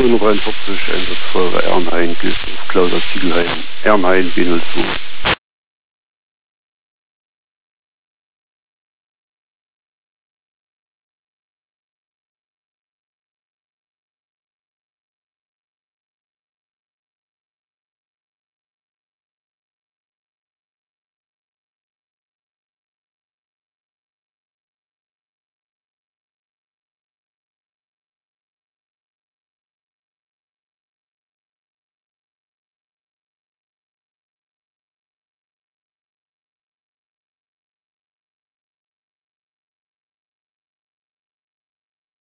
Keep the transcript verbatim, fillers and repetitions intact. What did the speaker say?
hunderteinundvierzig, einsatzfeuer Ehrenhain, gilt auf Klauser Ziegelhain, Ehrenhain B null zwei.